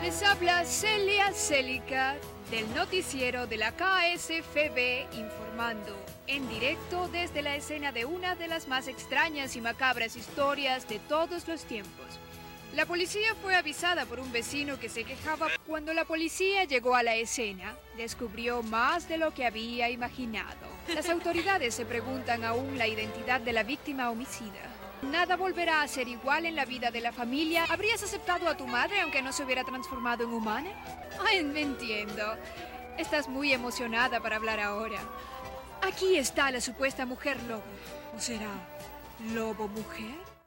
Les habla Celia Célica del noticiero de la KSFB informando en directo desde la escena de una de las más extrañas y macabras historias de todos los tiempos. La policía fue avisada por un vecino que se quejaba. Cuando la policía llegó a la escena, descubrió más de lo que había imaginado. Las autoridades se preguntan aún la identidad de la víctima homicida. Nada volverá a ser igual en la vida de la familia. ¿Habrías aceptado a tu madre aunque no se hubiera transformado en humana? Ay, me entiendo. Estás muy emocionada para hablar ahora. Aquí está la supuesta mujer lobo. ¿O será lobo mujer?